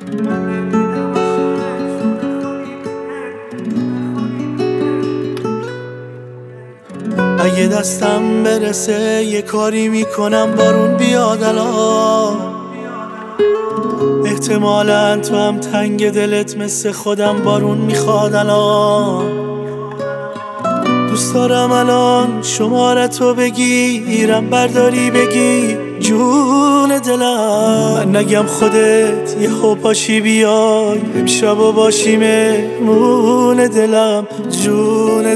اگه دستم برسه یه کاری میکنم بارون بیاد الان. احتمالاً تو هم تنگ دلت مثل خودم بارون میخواد الان. دوست دارم الان شمارتو بگیرم برداری بگی جون دلم. من نگم خودت یه پاشی بیای امشب و باشی مهمون دلم جون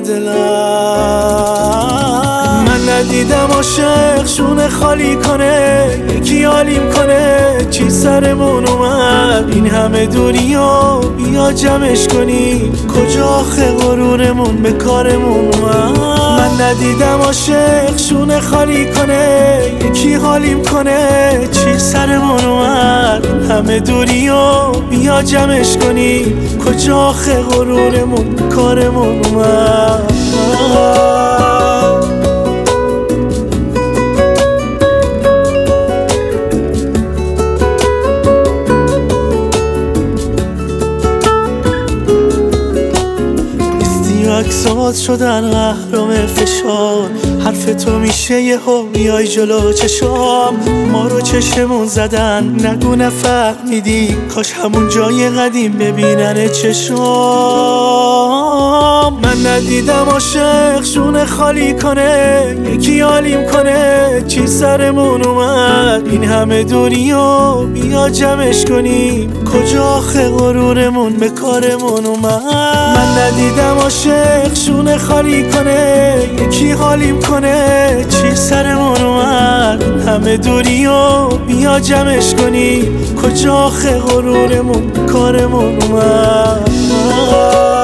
دلم. من ندیدم عاشق شونه خالی کنه یکی حالیم کنه چی سرمون اومد این همه دنیا بیا جمعش کنیم کجا آخه غرورمون به کارمون اومد. من ندیدم عاشق شونه خالی کنه یکی حالیم کنه چی سرمون اومد همه دنیا بیا جمعش کنیم کجا آخه غرورمون به کارمون اومد. عکسات شدن اهرام فشار حرف تو میشه یه ها میای جلو چشام ما رو چشمون زدن نگو نفهمیدی کاش همون جای قدیم ببینن چشام. من ندیدم عاشق شونه خالی کنه یکی حالیم کنه چی سرمون اومد این همه دنیا بیا جمعش کنیم کجا آخه غرورمون به کارمون اومد. من ندیدم عاشق شونه خالی کنه یکی حالیم کنه چی سرمون اومد همه دنیا بیا جمعش کنیم کجا آخه غرورمون کارمون اومد.